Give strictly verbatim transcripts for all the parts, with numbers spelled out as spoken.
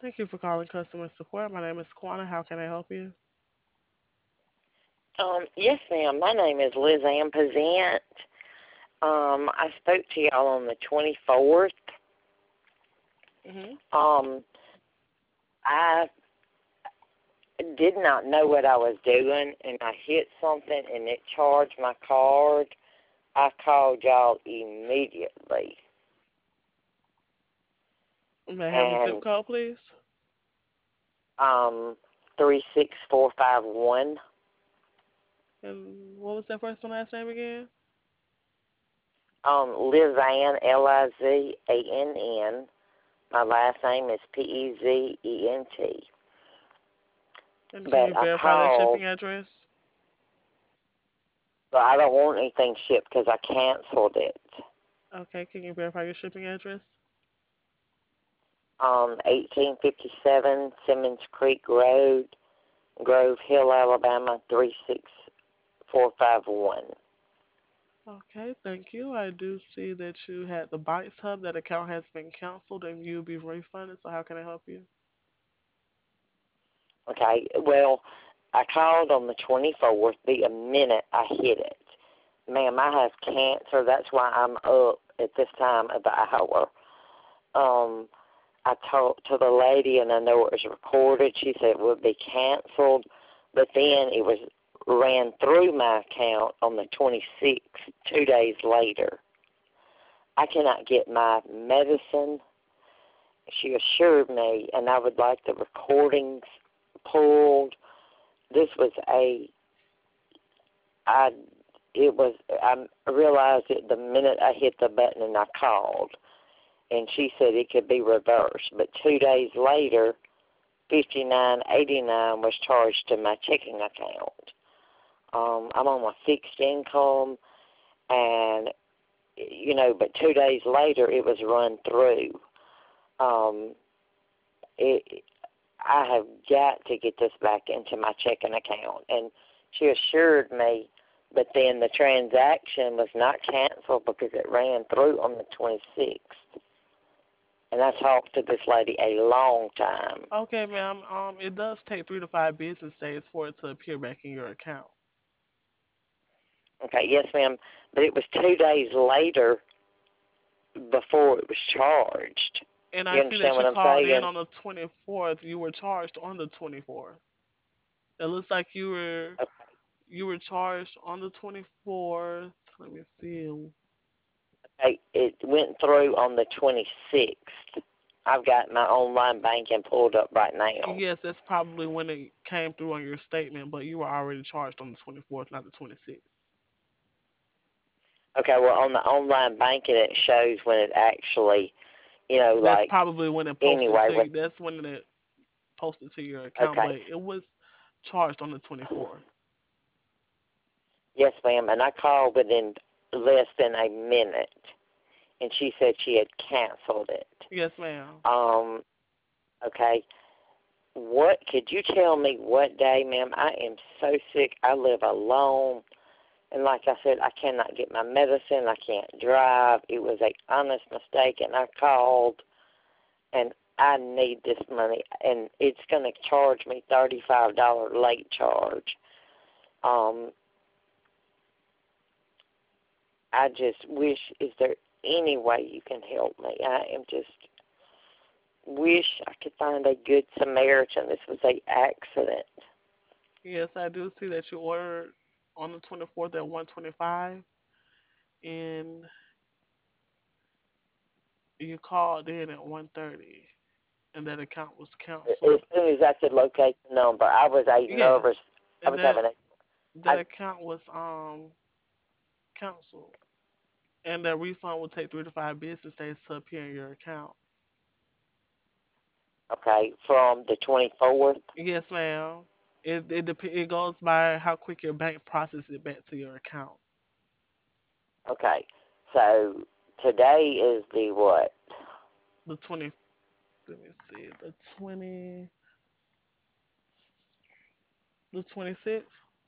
Thank you for calling customer support. My name is Quana. How can I help you? Um, yes, ma'am. My name is Liz Ann Pazant. Um, I spoke to y'all on the twenty-fourth. Mhm. Um, I did not know what I was doing, and I hit something, and it charged my card. I called y'all immediately, May I have the zip and code, please? um, three six four five one. And what was that first and last name again? Um, Liz Ann, L I Z A N N. My last name is P E Z E N T. And can you But I verify that called. shipping address? But I don't want anything shipped because I canceled it. Okay. Can you verify your shipping address? Um, eighteen fifty-seven Simmons Creek Road, Grove Hill, Alabama, three six four five one. Okay. Thank you. I do see that you had the Bites Hub. That account has been canceled and you'll be refunded. So how can I help you? Okay, well, I called on the twenty-fourth the minute I hit it. Ma'am, I have cancer. That's why I'm up at this time of the hour. Um, I talked to the lady, and I know it was recorded. She said it would be canceled, but then it was ran through my account on the twenty-sixth, two days later. I cannot get my medicine. She assured me, and I would like the recordings pulled. This was a, I, it was, I realized it the minute I hit the button and I called, and she said it could be reversed. But two days later, fifty-nine eighty-nine was charged to my checking account. Um, I'm on my fixed income, and you know, but two days later it was run through. Um, it, I have got to get this back into my checking account, and she assured me. But then the transaction was not canceled because it ran through on the twenty-sixth. And I talked to this lady a long time. Okay, ma'am. Um, it does take three to five business days for it to appear back in your account. Okay, yes, ma'am. But it was two days later before it was charged. And I You see that understand you what I'm called in saying? on the twenty-fourth. You were charged on the twenty-fourth. It looks like you were you were charged on the twenty-fourth. Let me see. Okay, it went through on the twenty-sixth. I've got my online banking pulled up right now. Yes, that's probably when it came through on your statement, but you were already charged on the twenty-fourth, not the twenty-sixth. Okay, well, on the online banking, it shows when it actually, you know, That's like, probably when it posted anyway, to when, you. That's when it posted to your account, okay, but it was charged on the twenty-fourth. yes, ma'am, and I called within less than a minute, and she said she had canceled it. Yes, ma'am. Um, okay, what, could you tell me what day, ma'am? I am so sick. I live alone. And like I said, I cannot get my medicine. I can't drive. It was a honest mistake, and I called, and I need this money, and it's going to charge me thirty-five dollars late charge. Um, I just wish, is there any way you can help me? I am just wish I could find a good Samaritan. This was a accident. Yes, I do see that you ordered on the twenty-fourth at one twenty-five, and you called in at one thirty, and that account was As canceled. soon as I could locate the number, I was a Yes, nervous. I and was that having a. that I account was um canceled, and that refund will take three to five business days to appear in your account. okay from the twenty-fourth. Yes, ma'am. It it dep- it goes by how quick your bank processes it back to your account. Okay, so today is the what? The twenty. Let me see. The twenty. The twenty sixth.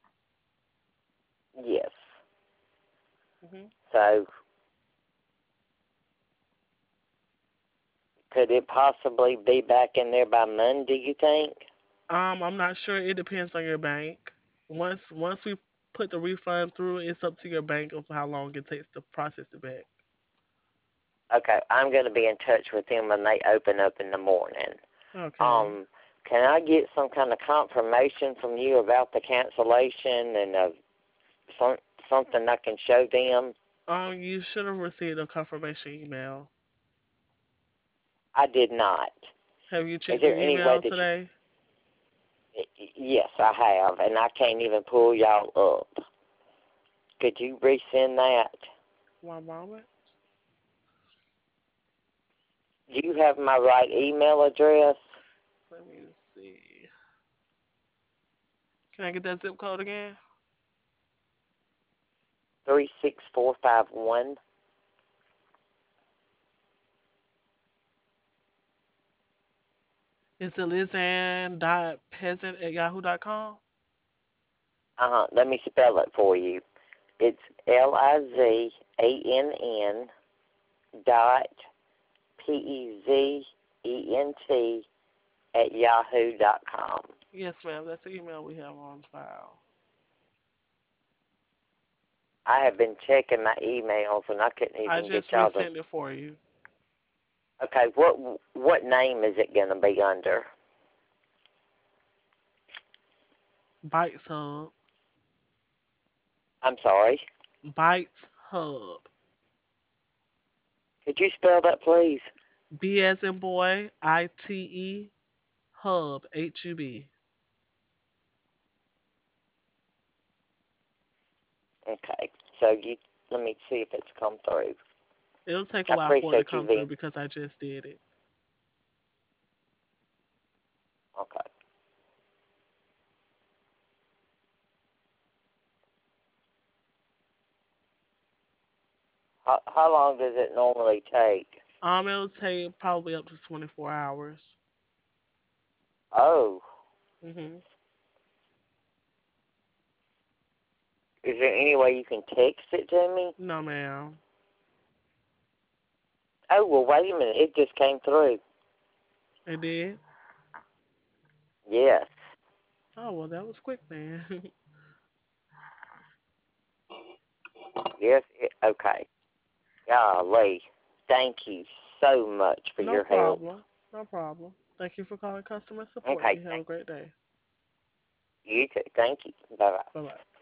Yes. Mhm. So Could it possibly be back in there by Monday, you think? Um, I'm not sure. It depends on your bank. Once once we put the refund through, it's up to your bank of how long it takes to process it back. Okay, I'm going to be in touch with them when they open up in the morning. Okay. Um, can I get some kind of confirmation from you about the cancellation and uh, some, something I can show them? Um, you should have received a confirmation email. I did not. Have you Is checked there your any way email that you... today? Yes, I have, and I can't even pull y'all up. Could you resend that? One moment. Do you have my right email address? Let me see. Can I get that zip code again? three six four five one. Is it lizanne dot peasant at yahoo dot com? Uh-huh. Let me spell it for you. It's L I Z A N N dot P E Z E N T at yahoo dot com. Yes, ma'am. That's the email we have on file. I have been checking my emails and I couldn't I even get just y'all to... resent it for you. Okay, what what name is it going to be under? Bites Hub. I'm sorry. Bites Hub. Could you spell that, please? B as in boy, I T E, Hub, H U B. Okay. So you let me see if it's come through. It'll take a I while for it to appreciate you come through being... because I just did it. Okay. How, how long does it normally take? Um, it'll take probably up to twenty-four hours. Oh, Mhm. is there any way you can text it to me? No, ma'am. Oh, well, wait a minute. It just came through. It did? Yes. Oh, well, that was quick, man. Yes. It, okay. Golly. Thank you so much for No your help. problem. No problem. Thank you for calling customer support. Okay. You have a Thank great day. you. You too. Thank you. Bye-bye. Bye bye.